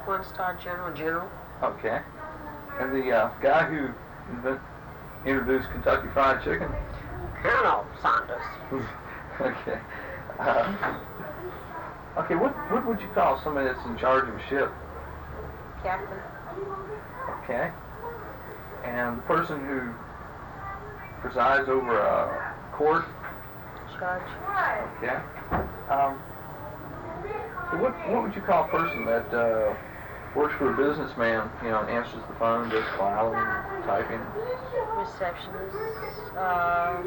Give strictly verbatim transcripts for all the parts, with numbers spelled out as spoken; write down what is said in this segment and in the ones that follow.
One-star general, general. Okay. And the uh, guy who invent, introduced Kentucky Fried Chicken? Colonel Sanders. Okay. Uh, okay, what, what would you call somebody that's in charge of a ship? Captain. Okay. And the person who presides over a court? Judge. Okay. Um, so what, what would you call a person that uh, works for a businessman, you know, and answers the phone, does filing, typing? Receptionist. Uh,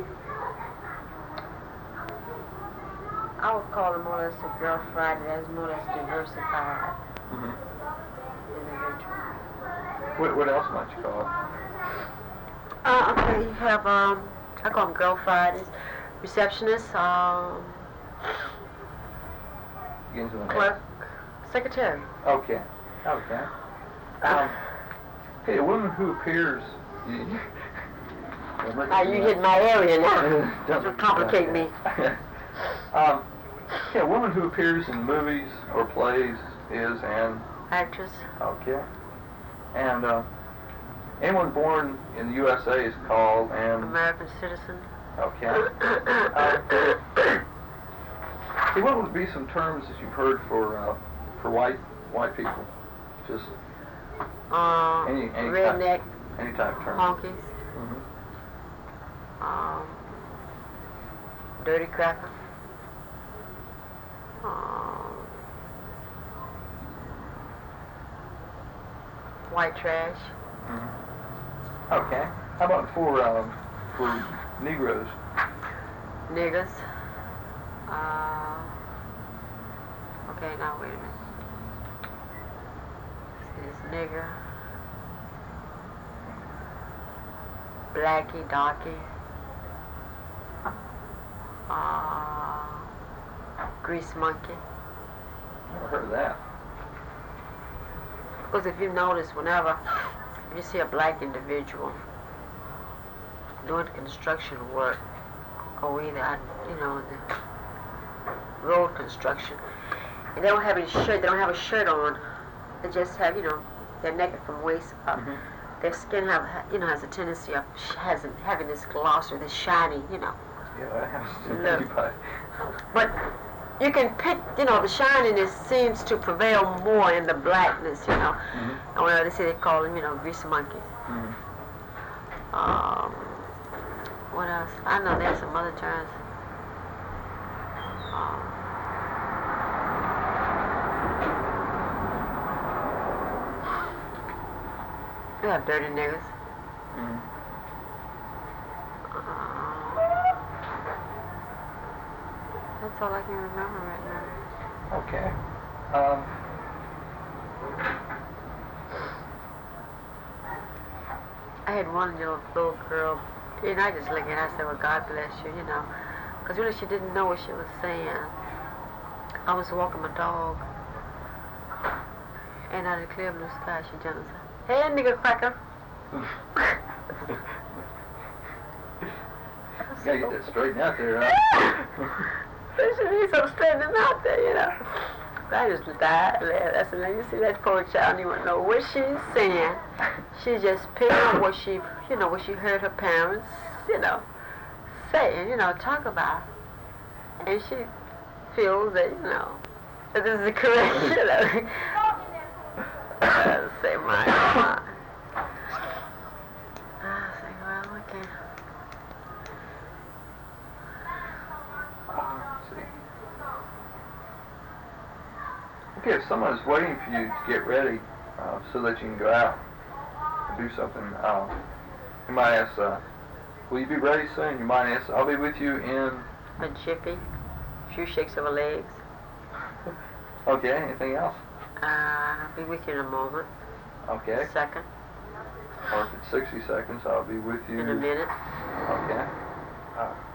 I would call them more or less a Girl Friday. That's more or less diversified Mm-hmm. individual. What, what else might you call it? Uh, okay, you have, um, I call them Girl Fridays. Receptionist, um, Begins with an clerk, secretary. A. Okay. Okay. Um, hey, a woman who appears... You, Ah, you hit my area now. Don't complicate me. um, yeah, a woman who appears in movies or plays is an... Actress. Okay. And uh, anyone born in the U S A is called an... American citizen. Okay. Uh, see, what would be some terms that you've heard for uh, for white white people? Just Uh, any any redneck. type, any type of term. Honkies. Mm-hmm. Um, dirty cracker. Um, white trash. Mm-hmm. Okay. How about for um, for Negroes? Niggas. Uh, okay, now wait a minute. This is nigger. Blackie, darkie. Uh, grease monkey. Never heard of that. Because if you notice, whenever you see a black individual doing construction work, or either, you know, the road construction, and they don't have any shirt, they don't have a shirt on, they just have, you know, they're naked from waist up. Mm-hmm. Their skin have, you know, has a tendency of has having this gloss or this shiny, you know. Yeah, that happens to Look. anybody. But you can pick, you know, the shininess seems to prevail more in the blackness, you know. Mm-hmm. And when they say they call them, you know, grease monkeys. Mm-hmm. Um, what else? I know there's some other terms. Um, we have dirty niggas. Mm-hmm. Uh, that's all I can remember right now. Okay. Um, I had one little, little girl, and I just looked at her and said, well, God bless you, you know. Because really she didn't know what she was saying. I was walking my dog, and out of the clear blue sky, she jumped and said, hey, nigga cracker. you gotta get that straightened out there, huh? There should be some straightening out there, you know. I just died. That's and you see that poor child, you won't know what she's saying. She just picked on what she, you know, what she heard her parents, you know, say and, you know, talk about. And she feels that, you know, that this is the correct, you know. I say, my God. I say, well, okay. Okay, if someone is waiting for you to get ready uh, so that you can go out and do something, uh, you might ask, uh, will you be ready soon? You might ask, I'll be with you in... A jiffy, a few shakes of her legs. Okay, anything else? Uh, I'll be with you in a moment. Okay. Second. Or if it's sixty seconds, I'll be with you... In a minute. Okay. Uh,